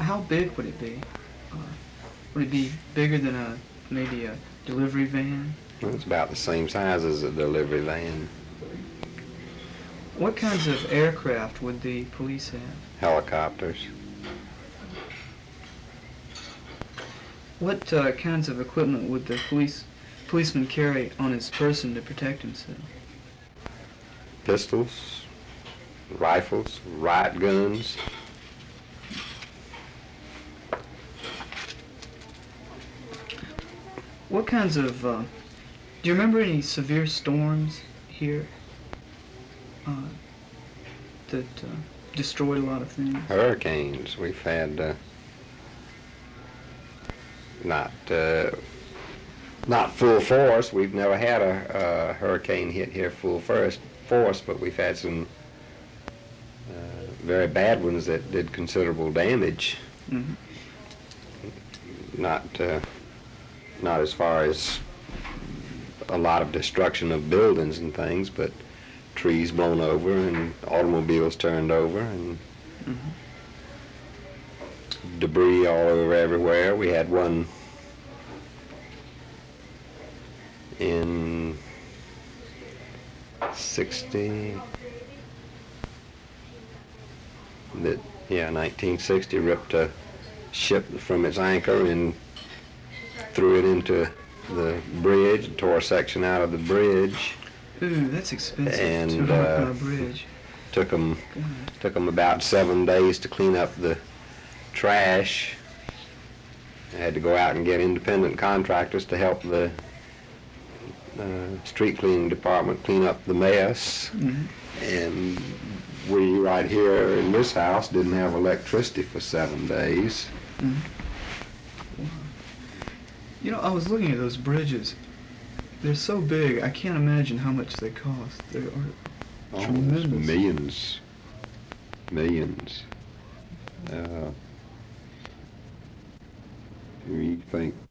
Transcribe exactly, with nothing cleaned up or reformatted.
how big would it be? Uh, would it be bigger than a maybe a delivery van? Well, it's about the same size as a delivery van. What kinds of aircraft would the police have? Helicopters. What uh, kinds of equipment would the police policeman carry on his person to protect himself? Pistols, rifles, riot guns. What kinds of, uh, do you remember any severe storms here uh, that uh, destroyed a lot of things? Hurricanes. We've had uh, not uh, not full force. We've never had a, a hurricane hit here full first force, but we've had some uh, very bad ones that did considerable damage. Mm-hmm. Not uh, not as far as a lot of destruction of buildings and things, but trees blown over and automobiles turned over and Mm-hmm. debris all over everywhere. We had one in sixty that yeah nineteen sixty ripped a ship from its anchor and threw it into the bridge, tore a section out of the bridge. Ooh, that's expensive And, to work uh, on a bridge. Took them God. took them about seven days to clean up the trash. I had to go out and get independent contractors to help the uh, street cleaning department clean up the mess. Mm-hmm. And we right here in this house didn't have electricity for seven days. Mm-hmm. Wow. You know, I was looking at those bridges. They're so big, I can't imagine how much they cost. They are Oh, tremendous. millions, millions. Uh, you think